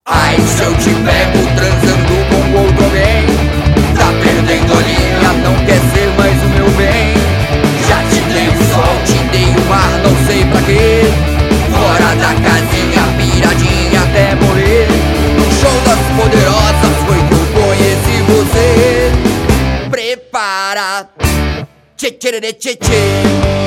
Ai, se eu te pego transando com outro alguém, tá perdendo a linha, não quer ser mais o meu bem. Já te dei o sol, te dei o mar, não sei pra quê. Fora da casinha, piradinha até morrer. No show das poderosas foi que eu conheci você. Prepara, tchê tchê tchê tchê.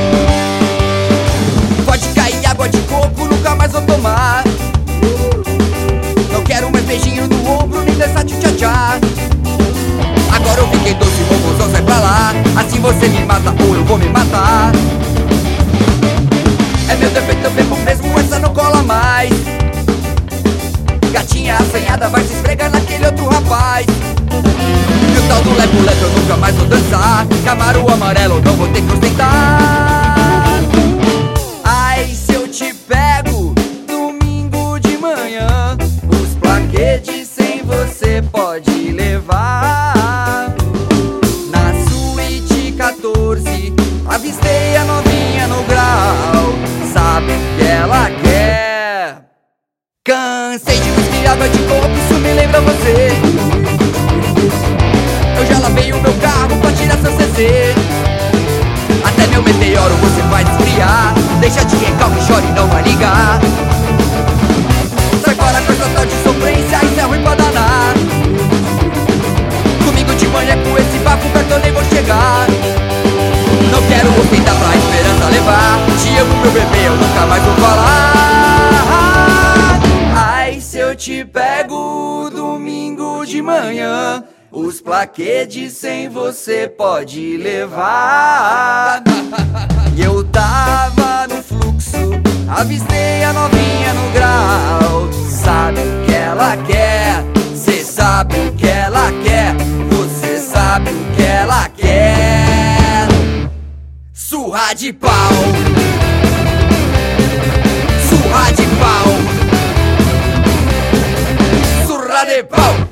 Pode cair água de coco, nunca mais vou tomar. Não quero mais beijinho no ombro, nem dançar tchá-tchá. Agora eu fiquei doce, robôzão, sai pra lá. Assim você me mata ou eu vou me matar. É meu defeito, eu bebo mesmo, essa não cola mais. Gatinha assanhada vai se esfregar naquele outro rapaz. E o tal do lepo-lepo eu nunca mais vou dançar. Camaro amarelo, não vou ter que ostentar. Ai, se eu te pego domingo de manhã, os plaquetes sem você pode levar. Na suíte 14, avistei a novinha no grau. Sabe o que ela quer? Cansei de vestir água de coco, isso me lembra você. Eu já lavei o meu carro pra tirar seu CC. Até meu meteoro você vai desfriar. Deixa de recalque, chore e não vai ligar. Sai fora com essa tal de sofrência, isso é ruim pra danar. Domingo de manhã com esse papo perto eu nem vou chegar. Não quero ostentar pra esperança levar. Te amo meu bebê, eu nunca mais vou falar. Ai, se eu te pego domingo de manhã, os plaquetes sem você pode levar. E eu tava no fluxo, avistei a novinha no grau. Sabe o que ela quer? Cê sabe o que ela quer? Você sabe o que ela quer? Surra de pau, surra de pau, surra de pau.